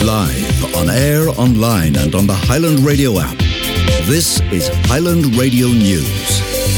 Live, on air, online and on the Highland Radio app. This is Highland Radio News.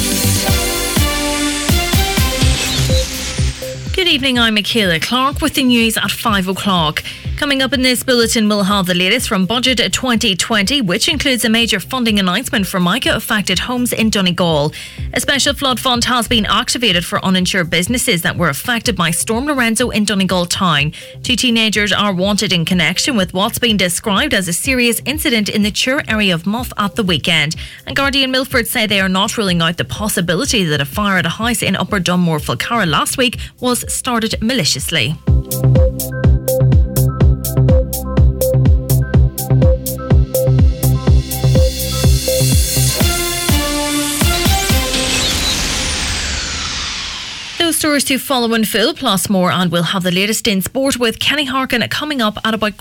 Good evening, I'm Michaela Clark with the news at 5 o'clock. Coming up in this bulletin, we'll have the latest from Budget 2020, which includes a major funding announcement for Mica-affected homes in Donegal. A special flood fund has been activated for uninsured businesses that were affected by Storm Lorenzo in Donegal town. 2 teenagers are wanted in connection with what's been described as a serious incident in the Chur area of Muff at the weekend. And Guardian Milford say they are not ruling out the possibility that a fire at a house in Upper Dunmore, Falcarra last week was started maliciously. Those stories to follow in full, plus more, and we'll have the latest in sport with Kenny Harkin coming up at about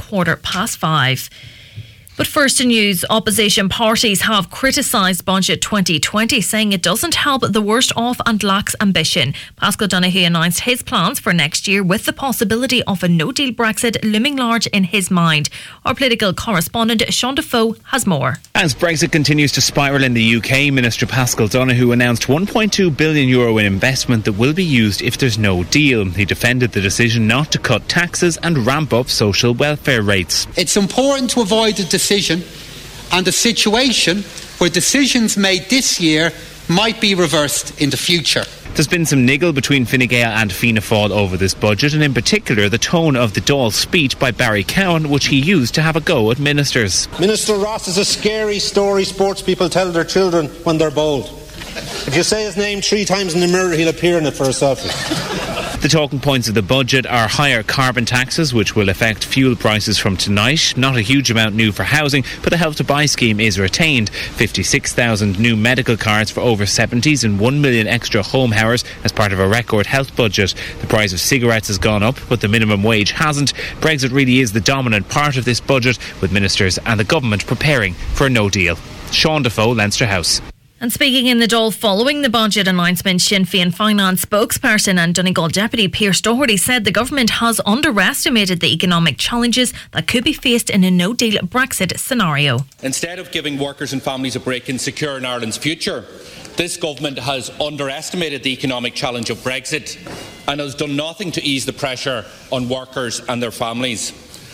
5:15. But first in news, opposition parties have criticised Budget 2020, saying it doesn't help the worst off and lacks ambition. Paschal Donohoe announced his plans for next year with the possibility of a no-deal Brexit looming large in his mind. Our political correspondent Sean Defoe has more. As Brexit continues to spiral in the UK, Minister Paschal Donohoe announced €1.2 billion in investment that will be used if there's no deal. He defended the decision not to cut taxes and ramp up social welfare rates. It's important to avoid a decision and a situation where decisions made this year might be reversed in the future. There's been some niggle between Fine Gael and Fianna Fáil over this budget, and in particular the tone of the Dáil speech by Barry Cowan, which he used to have a go at ministers. Minister Ross is a scary story sports people tell their children when they're bold. If you say his name 3 times in the mirror, he'll appear in it for a selfie. The talking points of the budget are higher carbon taxes, which will affect fuel prices from tonight. Not a huge amount new for housing, but the Help to Buy scheme is retained. 56,000 new medical cards for over 70s and 1 million extra home hours as part of a record health budget. The price of cigarettes has gone up, but the minimum wage hasn't. Brexit really is the dominant part of this budget, with ministers and the government preparing for a no deal. Sean Defoe, Leinster House. And speaking in the Dáil following the budget announcement, Sinn Féin finance spokesperson and Donegal deputy Pearse Doherty said the government has underestimated the economic challenges that could be faced in a no-deal Brexit scenario. Instead of giving workers and families a break in securing Ireland's future, this government has underestimated the economic challenge of Brexit and has done nothing to ease the pressure on workers and their families.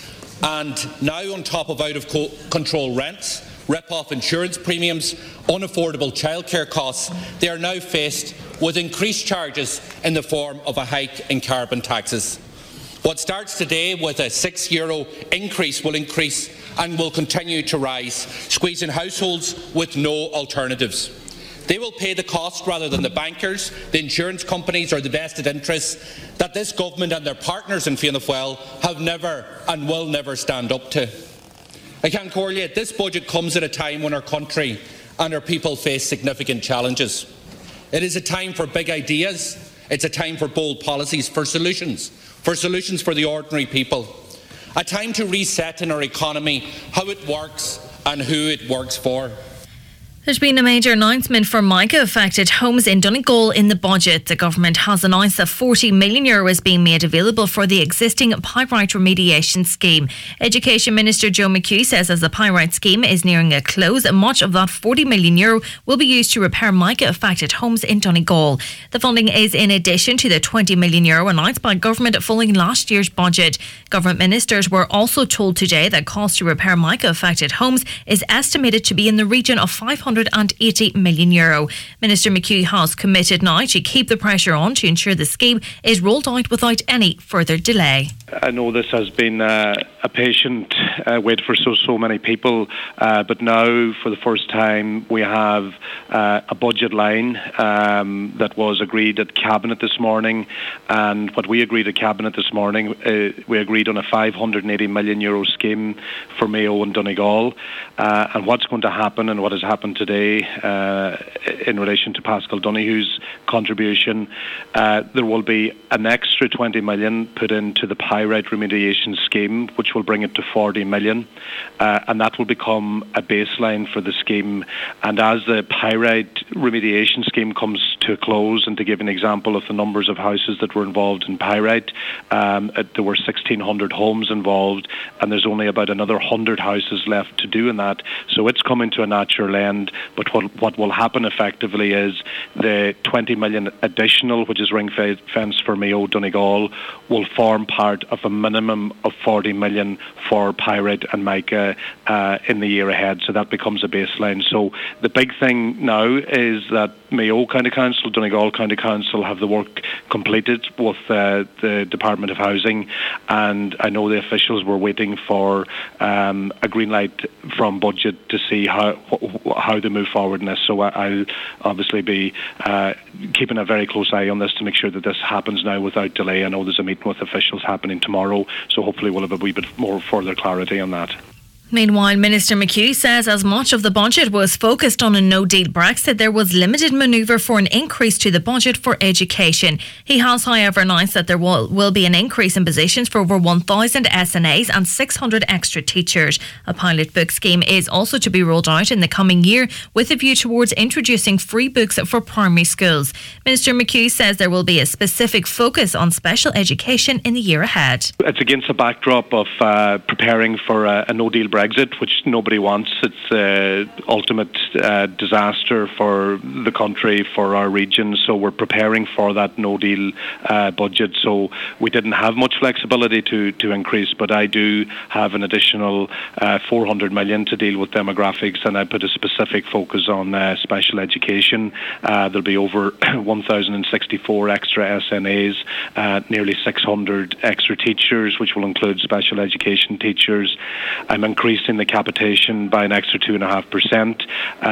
And now, on top of out-of-control rents, rip-off insurance premiums, unaffordable childcare costs, they are now faced with increased charges in the form of a hike in carbon taxes. What starts today with a €6 increase will increase and will continue to rise, squeezing households with no alternatives. They will pay the cost rather than the bankers, the insurance companies or the vested interests that this government and their partners in Fianna Fáil have never and will never stand up to. I can correlate, this budget comes at a time when our country and our people face significant challenges. It is a time for big ideas, it's a time for bold policies, for solutions for the ordinary people. A time to reset in our economy how it works and who it works for. There's been a major announcement for Mica-affected homes in Donegal in the budget. The government has announced that €40 million is being made available for the existing pyrite remediation scheme. Education Minister Joe McHugh says as the pyrite scheme is nearing a close, much of that €40 million will be used to repair Mica-affected homes in Donegal. The funding is in addition to the €20 million announced by government following last year's budget. Government ministers were also told today that cost to repair Mica-affected homes is estimated to be in the region of €580 million. Minister McHugh has committed now to keep the pressure on to ensure the scheme is rolled out without any further delay. I know this has been a patient wait for so many people, but now for the first time we have a budget line that was agreed at Cabinet this morning, and what we agreed at Cabinet this morning, we agreed on a €580 million scheme for Mayo and Donegal, and what's going to happen and what has happened today in relation to Paschal Donohoe's contribution, there will be an extra 20 million put into the pyrite remediation scheme, which will bring it to 40 40 million, and that will become a baseline for the scheme. And as the pyrite remediation scheme comes to a close, and to give an example of the numbers of houses that were involved in pyrite, there were 1,600 homes involved, and there's only about another 100 houses left to do in that. So it's coming to a natural end. But what will happen effectively is the 20 million additional, which is ring fence for Mayo Donegal, will form part of a minimum of 40 million for pyrite and mica in the year ahead. So that becomes a baseline. So the big thing now is that Mayo County Council, Donegal County Council have the work completed with the Department of Housing, and I know the officials were waiting for a green light from budget to see how they move forward in this. So I'll obviously be keeping a very close eye on this to make sure that this happens now without delay. I know there's a meeting with officials happening tomorrow, so hopefully we'll have a wee bit more further clarity on that. Meanwhile, Minister McHugh says as much of the budget was focused on a no-deal Brexit, there was limited manoeuvre for an increase to the budget for education. He has, however, announced that there will be an increase in positions for over 1,000 SNAs and 600 extra teachers. A pilot book scheme is also to be rolled out in the coming year with a view towards introducing free books for primary schools. Minister McHugh says there will be a specific focus on special education in the year ahead. It's against a backdrop of preparing for a no-deal Brexit, which nobody wants. It's an ultimate disaster for the country, for our region. So we're preparing for that no-deal budget. So we didn't have much flexibility to increase, but I do have an additional 400 million to deal with demographics, and I put a specific focus on special education. There'll be over 1,064 extra SNAs, nearly 600 extra teachers, which will include special education teachers. I'm increasing the capitation by an extra 2.5%.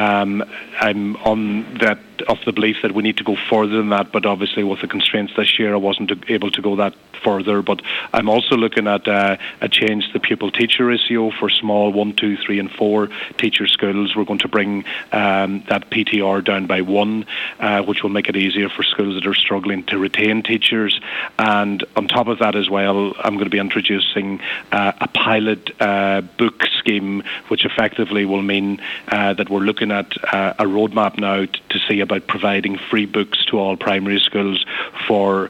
I'm on that of the belief that we need to go further than that, but obviously with the constraints this year I wasn't able to go that further. But I'm also looking at a change to the pupil-teacher ratio for small 1, 2, 3 and 4 teacher schools. We're going to bring that PTR down by 1, which will make it easier for schools that are struggling to retain teachers. And on top of that as well, I'm going to be introducing a pilot book scheme, which effectively will mean that we're looking at a roadmap now to see about providing free books to all primary schools for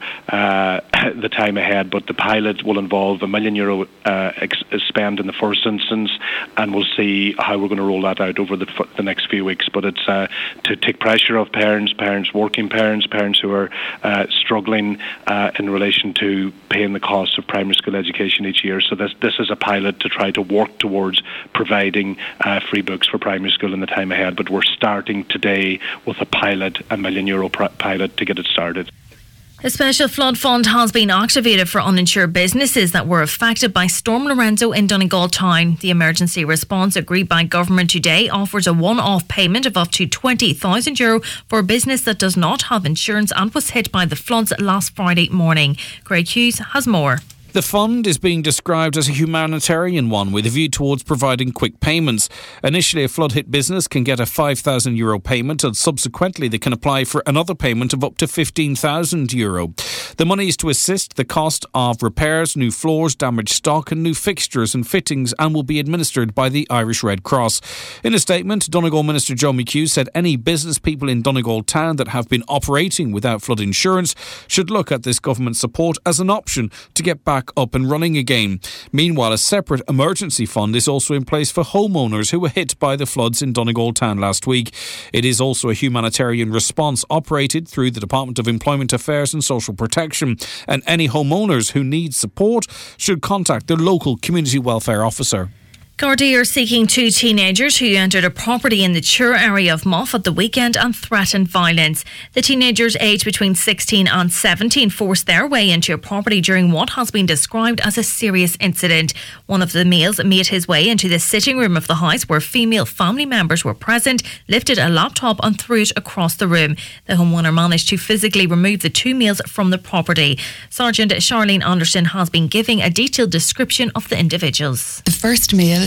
the time ahead. But the pilot will involve €1 million spend in the first instance, and we'll see how we're going to roll that out over the next few weeks. But it's to take pressure off parents, working parents who are struggling in relation to paying the cost of primary school education each year. So this is a pilot to try to work towards providing free books for primary school in the time ahead. But we're starting today with a pilot, €1 million pilot, to get it started. A special flood fund has been activated for uninsured businesses that were affected by Storm Lorenzo in Donegal town. The emergency response agreed by government today offers a one-off payment of up to €20,000 for a business that does not have insurance and was hit by the floods last Friday morning. Greg Hughes has more. The fund is being described as a humanitarian one with a view towards providing quick payments. Initially, a flood-hit business can get a €5,000 payment, and subsequently they can apply for another payment of up to €15,000. The money is to assist the cost of repairs, new floors, damaged stock and new fixtures and fittings, and will be administered by the Irish Red Cross. In a statement, Donegal Minister Joe McHugh said any business people in Donegal town that have been operating without flood insurance should look at this government support as an option to get back up and running again. Meanwhile, a separate emergency fund is also in place for homeowners who were hit by the floods in Donegal town last week. It is also a humanitarian response operated through the Department of Employment Affairs and Social Protection, and any homeowners who need support should contact their local community welfare officer. Gardaí are seeking 2 teenagers who entered a property in the Chur area of Moff at the weekend and threatened violence. The teenagers, aged between 16 and 17, forced their way into a property during what has been described as a serious incident. One of the males made his way into the sitting room of the house where female family members were present, lifted a laptop and threw it across the room. The homeowner managed to physically remove the 2 males from the property. Sergeant Charlene Anderson has been giving a detailed description of the individuals. The first male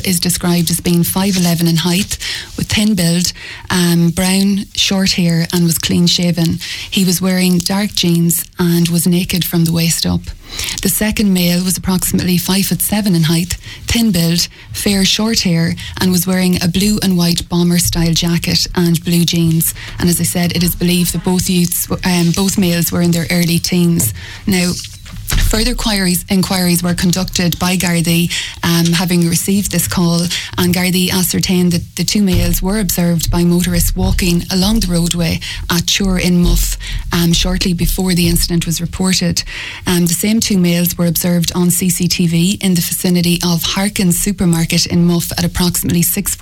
is described as being 5'11" in height, with thin build, brown, short hair, and was clean shaven. He was wearing dark jeans and was naked from the waist up. The second male was approximately 5'7" in height, thin build, fair short hair, and was wearing a blue and white bomber style jacket and blue jeans. And as I said, it is believed that both males were in their early teens. Now, further inquiries were conducted by Gardaí, having received this call, and Gardaí ascertained that the two males were observed by motorists walking along the roadway at Chur in Muff shortly before the incident was reported. The same two males were observed on CCTV in the vicinity of Harkins Supermarket in Muff at approximately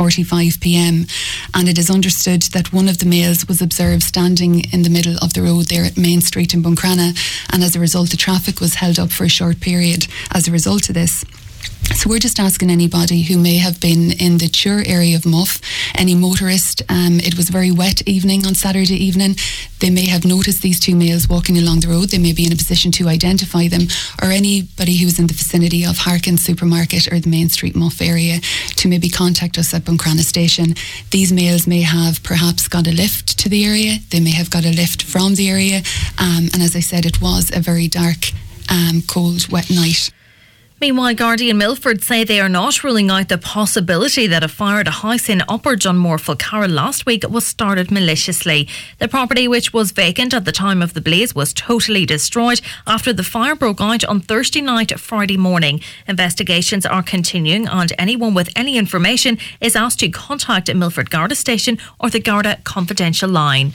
6:45pm, and it is understood that one of the males was observed standing in the middle of the road there at Main Street in Buncrana, and as a result the traffic was held up for a short period as a result of this. So we're just asking anybody who may have been in the Chur area of Muff, any motorist, it was a very wet evening on Saturday evening, they may have noticed these two males walking along the road, they may be in a position to identify them, or anybody who's in the vicinity of Harkins Supermarket or the Main Street Muff area to maybe contact us at Buncrana Station. These males may have perhaps got a lift to the area, they may have got a lift from the area, and as I said, it was a very dark, cold, wet night. Meanwhile, Gardaí and Milford say they are not ruling out the possibility that a fire at a house in Upper Dunmore, Fulcarra last week was started maliciously. The property, which was vacant at the time of the blaze, was totally destroyed after the fire broke out on Thursday night, Friday morning. Investigations are continuing, and anyone with any information is asked to contact Milford Garda Station or the Garda Confidential line.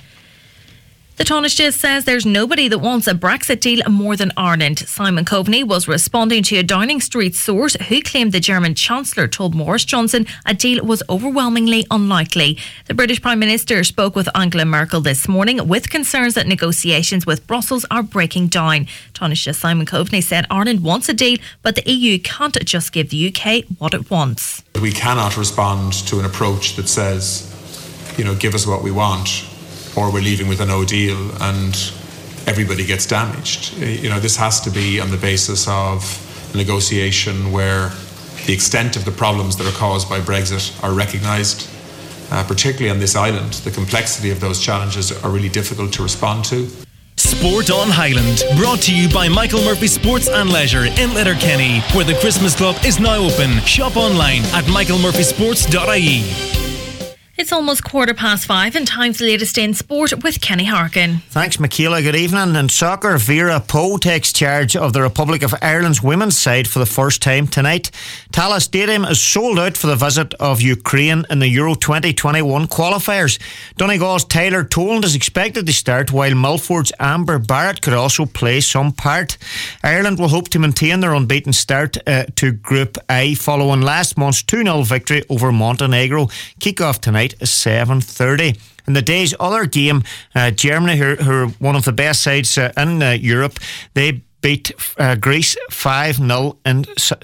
The Taoiseach says there's nobody that wants a Brexit deal more than Ireland. Simon Coveney was responding to a Downing Street source who claimed the German Chancellor told Boris Johnson a deal was overwhelmingly unlikely. The British Prime Minister spoke with Angela Merkel this morning with concerns that negotiations with Brussels are breaking down. Taoiseach Simon Coveney said Ireland wants a deal, but the EU can't just give the UK what it wants. We cannot respond to an approach that says, give us what we want, or we're leaving with a no deal and everybody gets damaged. This has to be on the basis of a negotiation where the extent of the problems that are caused by Brexit are recognised, particularly on this island. The complexity of those challenges are really difficult to respond to. Sport on Highland, brought to you by Michael Murphy Sports and Leisure in Letterkenny, where the Christmas Club is now open. Shop online at michaelmurphysports.ie. It's almost 5:15 and time for the latest in sport with Kenny Harkin. Thanks, Michaela. Good evening. In soccer, Vera Poe takes charge of the Republic of Ireland's women's side for the first time tonight. Tallaght Stadium is sold out for the visit of Ukraine in the Euro 2021 qualifiers. Donegal's Tyler Toland is expected to start, while Milford's Amber Barrett could also play some part. Ireland will hope to maintain their unbeaten start to Group I following last month's 2-0 victory over Montenegro. Kick-off tonight is 7:30. In the day's other game, Germany, who are one of the best sides in Europe, they beat Greece 5-0 in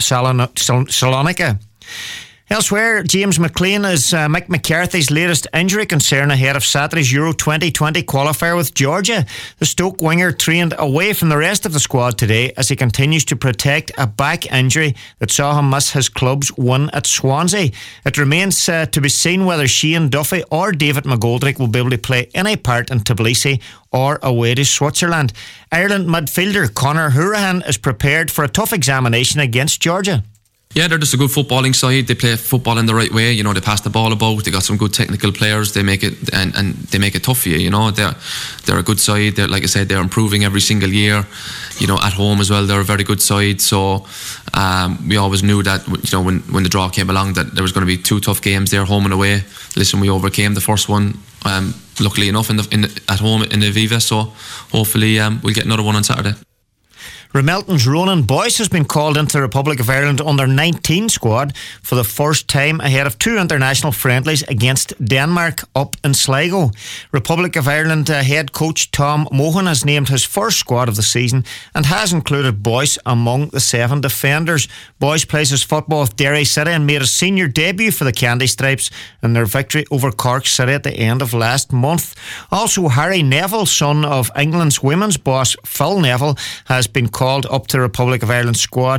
Salonika. Elsewhere, James McLean is Mick McCarthy's latest injury concern ahead of Saturday's Euro 2020 qualifier with Georgia. The Stoke winger trained away from the rest of the squad today as he continues to protect a back injury that saw him miss his club's win at Swansea. It remains to be seen whether Shane Duffy or David McGoldrick will be able to play any part in Tbilisi or away to Switzerland. Ireland midfielder Conor Hourihane is prepared for a tough examination against Georgia. Yeah, they're just a good footballing side. They play football in the right way. They pass the ball about. They got some good technical players. They make it and they make it tough for you. They're a good side. They're, like I said, they're improving every single year. At home as well, they're a very good side. So we always knew that when the draw came along that there was going to be two tough games there, home and away. Listen, we overcame the first one. Luckily enough, at home in the Aviva. So hopefully we'll get another one on Saturday. Ramelton's Ronan Boyce has been called into the Republic of Ireland under-19 squad for the first time ahead of two international friendlies against Denmark up in Sligo. Republic of Ireland head coach Tom Mohan has named his first squad of the season and has included Boyce among the 7 defenders. Boyce plays his football with Derry City and made his senior debut for the Candy Stripes in their victory over Cork City at the end of last month. Also, Harry Neville, son of England's women's boss Phil Neville, has been called up to the Republic of Ireland squad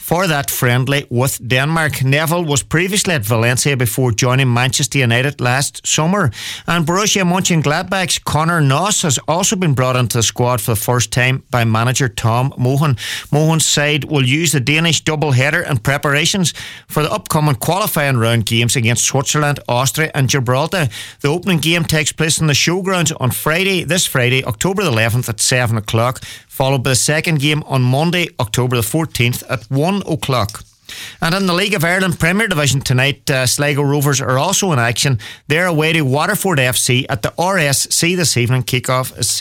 for that friendly with Denmark. Neville was previously at Valencia before joining Manchester United last summer. And Borussia Mönchengladbach's Conor Noss has also been brought into the squad for the first time by manager Tom Mohan. Mohan's side will use the Danish double-header in preparations for the upcoming qualifying round games against Switzerland, Austria and Gibraltar. The opening game takes place in the showgrounds on this Friday, October the 11th at 7 o'clock, followed by the second game on Monday, October the 14th at 1 o'clock. And in the League of Ireland Premier Division tonight, Sligo Rovers are also in action. They're away to Waterford FC at the RSC this evening. Kick-off is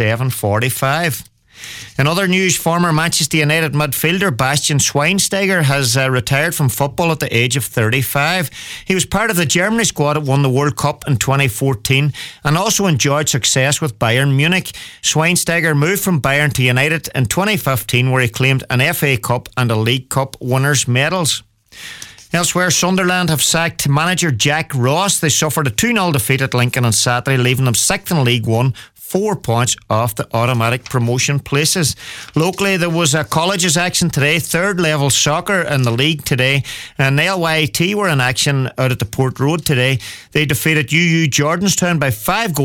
7:45. In other news, former Manchester United midfielder Bastian Schweinsteiger has retired from football at the age of 35. He was part of the Germany squad that won the World Cup in 2014 and also enjoyed success with Bayern Munich. Schweinsteiger moved from Bayern to United in 2015, where he claimed an FA Cup and a League Cup winners' medals. Elsewhere, Sunderland have sacked manager Jack Ross. They suffered a 2-0 defeat at Lincoln on Saturday, leaving them 6th in League One, 4 points off the automatic promotion places. Locally, there was a colleges action today, third level soccer in the league today, and LYT were in action out at the Port Road today. They defeated UU Jordanstown by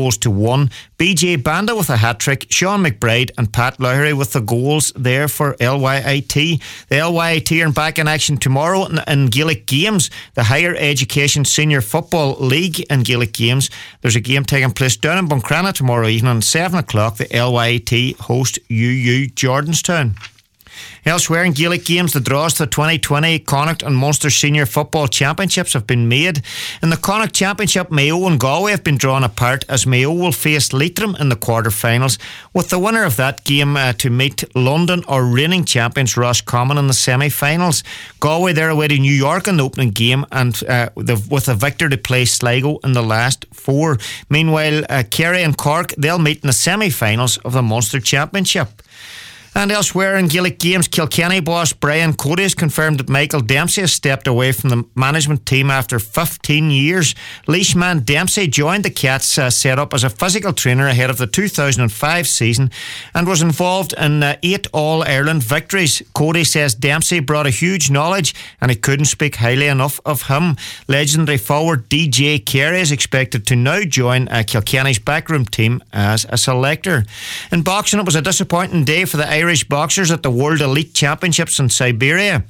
5-1. BJ Banda with a hat-trick, Sean McBride and Pat Lowry with the goals there for LYT. The LYT are back in action tomorrow in Gaelic Games, the Higher Education Senior Football League in Gaelic Games. There's a game taking place down in Buncrana tomorrow evening at 7 o'clock. The LYT host UU Jordanstown. Elsewhere in Gaelic Games, the draws to the 2020 Connacht and Munster Senior Football Championships have been made. In the Connacht Championship, Mayo and Galway have been drawn apart as Mayo will face Leitrim in the quarter-finals, with the winner of that game to meet London or reigning champions Roscommon in the semi-finals. Galway, they're away to New York in the opening game and with a victor to play Sligo in the last 4. Meanwhile, Kerry and Cork, they'll meet in the semi-finals of the Munster Championship. And elsewhere in Gaelic Games, Kilkenny boss Brian Cody has confirmed that Michael Dempsey has stepped away from the management team after 15 years. Leishman Dempsey joined the Cats set up as a physical trainer ahead of the 2005 season and was involved in 8 All-Ireland victories. Cody says Dempsey brought a huge knowledge and he couldn't speak highly enough of him. Legendary forward DJ Carey is expected to now join Kilkenny's backroom team as a selector. In boxing, it was a disappointing day for the Irish boxers at the World Elite Championships in Siberia.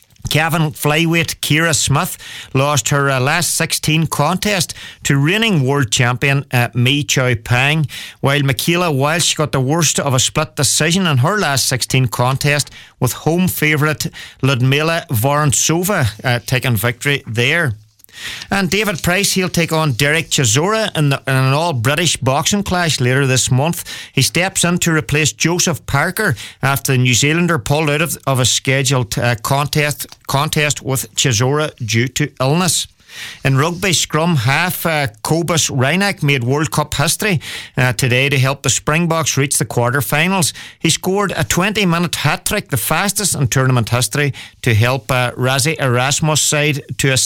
Cavan flyweight Kira Smith lost her last 16 contest to reigning world champion Mi Chow Pang, while Michaela Walsh got the worst of a split decision in her last 16 contest, with home favourite Ludmila Vorontsova taking victory there. And David Price, he'll take on Derek Chisora in an all-British boxing clash later this month. He steps in to replace Joseph Parker after the New Zealander pulled out of a scheduled contest with Chisora due to illness. In rugby, scrum half Cobus Reinach made World Cup history today to help the Springboks reach the quarter-finals. He scored a 20-minute hat-trick, the fastest in tournament history, to help Razi Erasmus' side to a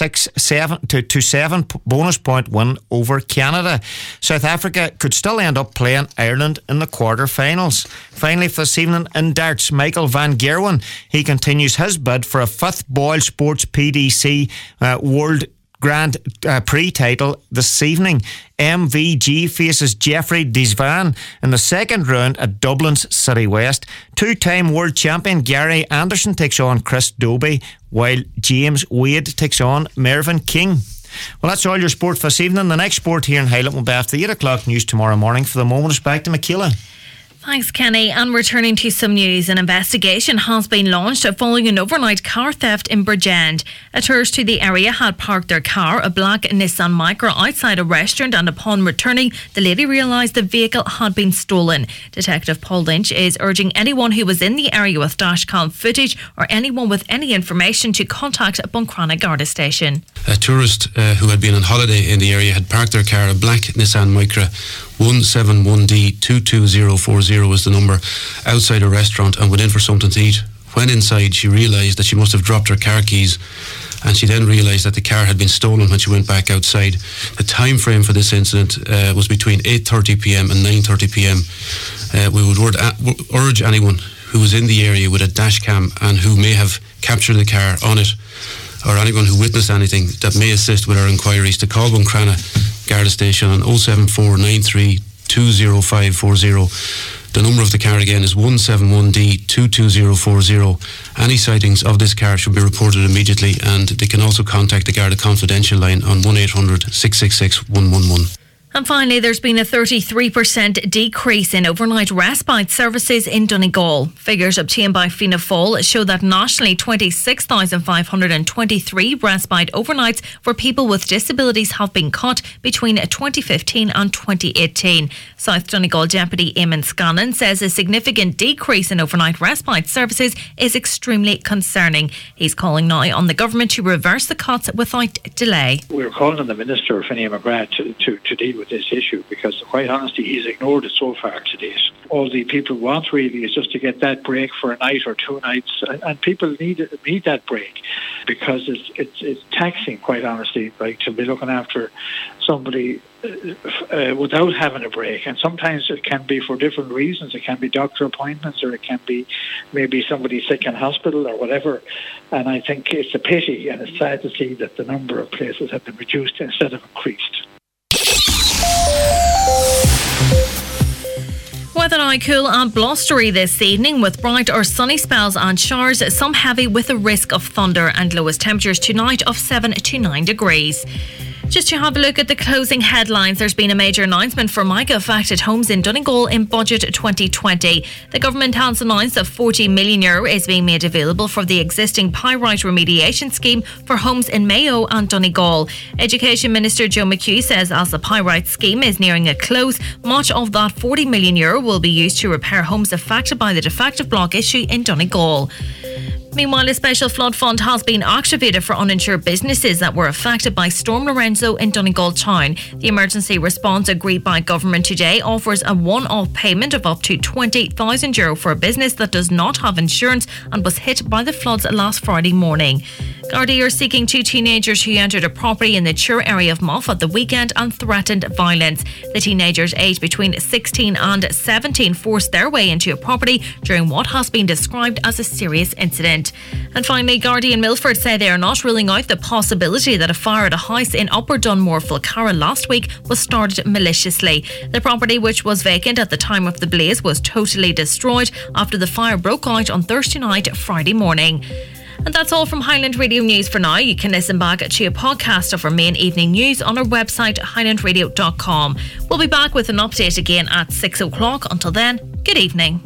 66-7 bonus point win over Canada. South Africa could still end up playing Ireland in the quarter-finals. Finally, for this evening in darts, Michael van Gerwen, he continues his bid for a 5th Boyle Sports PDC World Grand Prix title this evening. MVG faces Jeffrey Desvan in the second round at Dublin's City West. 2-time world champion Gary Anderson takes on Chris Dobie, while James Wade takes on Mervyn King. Well, that's all your sport for this evening. The next sport here in Highland will be after the 8 o'clock news tomorrow morning. For the moment, it's back to Michaela. Thanks, Kenny. And returning to some news, an investigation has been launched following an overnight car theft in Bridgend. A tourist to the area had parked their car, a black Nissan Micra, outside a restaurant, and upon returning, the lady realised the vehicle had been stolen. Detective Paul Lynch is urging anyone who was in the area with dashcam footage or anyone with any information to contact Buncrana Garda Station. A tourist who had been on holiday in the area had parked their car, a black Nissan Micra 171D22040 was the number, outside a restaurant and went in for something to eat. When inside, she realised that she must have dropped her car keys, and she then realised that the car had been stolen when she went back outside. The time frame for this incident was between 8:30 p.m. and 9:30 p.m. We would urge anyone who is in the area with a dash cam and who may have captured the car on it, or anyone who witnessed anything that may assist with our inquiries, to call Buncrana Garda Station on 07493 20540. The number of the car again is 171D 22040. Any sightings of this car should be reported immediately, and they can also contact the Garda Confidential line on 1800 666 111. And finally, there's been a 33% decrease in overnight respite services in Donegal. Figures obtained by Fianna Fáil show that nationally 26,523 respite overnights for people with disabilities have been cut between 2015 and 2018. South Donegal Deputy Eamon Scanlon says a significant decrease in overnight respite services is extremely concerning. He's calling now on the government to reverse the cuts without delay. We're calling on the Minister, Finney McGrath, to deal with this issue, because quite honestly he's ignored it so far to date. All the people want really is just to get that break for a night or 2 nights, and people need that break, because it's taxing, quite honestly, like to be looking after somebody without having a break. And sometimes it can be for different reasons. It can be doctor appointments, or it can be maybe somebody sick in hospital or whatever. And I think it's a pity, and it's sad to see that the number of places have been reduced instead of increased. Weather now cool and blustery this evening, with bright or sunny spells and showers, some heavy with a risk of thunder, and lowest temperatures tonight of 7 to 9 degrees. Just to have a look at the closing headlines, there's been a major announcement for MICA affected homes in Donegal in Budget 2020. The government has announced that €40 million is being made available for the existing pyrite remediation scheme for homes in Mayo and Donegal. Education Minister Joe McHugh says as the pyrite scheme is nearing a close, much of that €40 million will be used to repair homes affected by the defective block issue in Donegal. Meanwhile, a special flood fund has been activated for uninsured businesses that were affected by Storm Lorenzo in Donegal town. The emergency response agreed by government today offers a one-off payment of up to €20,000 for a business that does not have insurance and was hit by the floods last Friday morning. Gardaí are seeking 2 teenagers who entered a property in the Chur area of Moff at the weekend and threatened violence. The teenagers, aged between 16 and 17, forced their way into a property during what has been described as a serious incident. And finally, Gardaí in Milford say they are not ruling out the possibility that a fire at a house in Upper Dunmore, Falcarra last week was started maliciously. The property, which was vacant at the time of the blaze, was totally destroyed after the fire broke out on Thursday night, Friday morning. And that's all from Highland Radio News for now. You can listen back to a podcast of our main evening news on our website, highlandradio.com. We'll be back with an update again at 6 o'clock. Until then, good evening.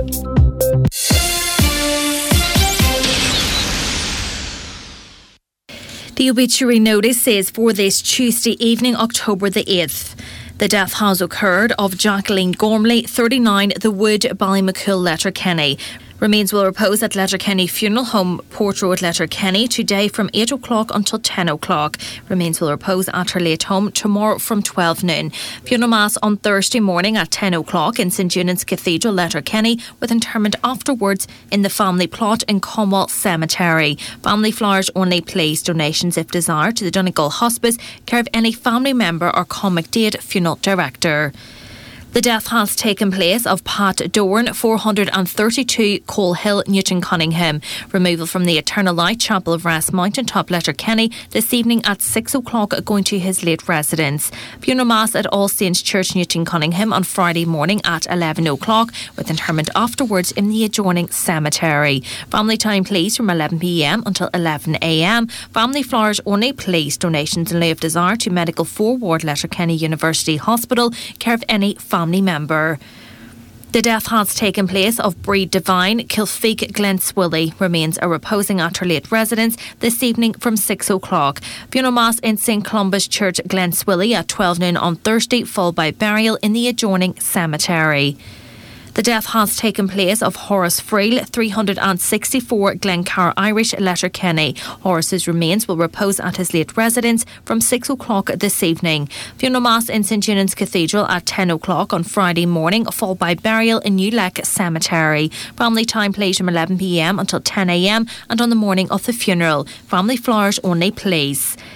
The obituary notice is for this Tuesday evening, October the 8th. The death has occurred of Jacqueline Gormley, 39, The Wood, Ballymacool, Letterkenny. Remains will repose at Letterkenny Funeral Home, Port Road, Letterkenny, today from 8 o'clock until 10 o'clock. Remains will repose at her late home tomorrow from 12 noon. Funeral Mass on Thursday morning at 10 o'clock in St Eunan's Cathedral, Letterkenny, with interment afterwards in the family plot in Conwall Cemetery. Family flowers only, please. Donations if desired to the Donegal Hospice, care of any family member or Con McDade, Funeral Director. The death has taken place of Pat Dorn, 432 Cole Hill, Newton Cunningham. Removal from the Eternal Light Chapel of Rest Mountaintop, Letterkenny, this evening at 6 o'clock, going to his late residence. Funeral Mass at All Saints Church, Newton Cunningham, on Friday morning at 11 o'clock, with interment afterwards in the adjoining cemetery. Family time, please, from 11 p.m. until 11 a.m. Family flowers only, please. Donations in lieu of desire to Medical 4 Ward, Letterkenny University Hospital, care of any family member. The death has taken place of Breed Divine, Kilfeek, Glenswilly. Remains are reposing at her late residence this evening from 6 o'clock. Funeral Mass in St Columba's Church, Glenswilly at 12 noon on Thursday, followed by burial in the adjoining cemetery. The death has taken place of Horace Freel, 364 Glencar Irish, Letterkenny. Horace's remains will repose at his late residence from 6 o'clock this evening. Funeral Mass in St Eunan's Cathedral at 10 o'clock on Friday morning, followed by burial in New Leck Cemetery. Family time, please, from 11 p.m. until 10 a.m. and on the morning of the funeral. Family flowers only, please.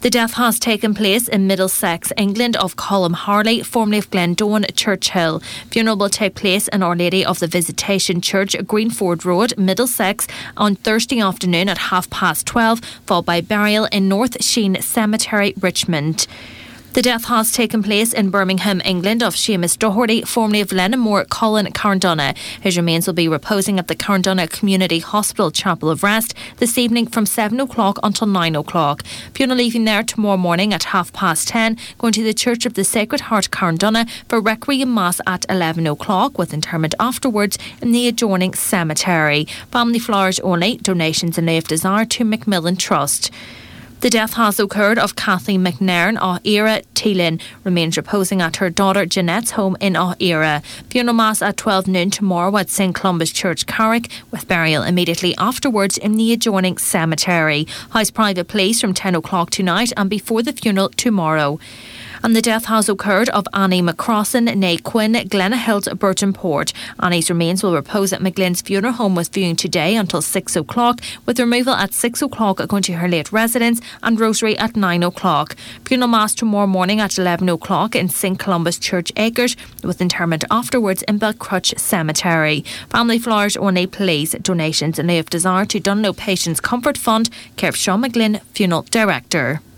The death has taken place in Middlesex, England, of Colm Harley, formerly of Glendowen, Churchill. Funeral will take place in Our Lady of the Visitation Church, Greenford Road, Middlesex, on Thursday afternoon at 12:30, followed by burial in North Sheen Cemetery, Richmond. The death has taken place in Birmingham, England, of Seamus Doherty, formerly of Lenamore, Colin Carndonagh. His remains will be reposing at the Carndonagh Community Hospital Chapel of Rest this evening from 7 o'clock until 9 o'clock. Funeral leaving there tomorrow morning at 10:30, going to the Church of the Sacred Heart, Carndonagh, for Requiem Mass at 11 o'clock, with interment afterwards in the adjoining cemetery. Family flowers only, donations in lieu of desire to Macmillan Trust. The death has occurred of Kathleen McNairn of Era Teelin, remains reposing at her daughter Jeanette's home in Era. Funeral Mass at 12 noon tomorrow at St Columbus Church, Carrick, with burial immediately afterwards in the adjoining cemetery. House private police from 10 o'clock tonight and before the funeral tomorrow. And the death has occurred of Annie McCrossan, née Quinn, Glennahilt, Burtonport. Annie's remains will repose at McGlynn's funeral home, with viewing today until 6 o'clock, with removal at 6 o'clock going to her late residence and rosary at 9 o'clock. Funeral Mass tomorrow morning at 11 o'clock in St Columbus Church, Acres, with interment afterwards in Belcrutch Cemetery. Family flowers only, please. Donations in lieu of desire to Dunlow Patients Comfort Fund, care of Sean McGlynn, Funeral Director.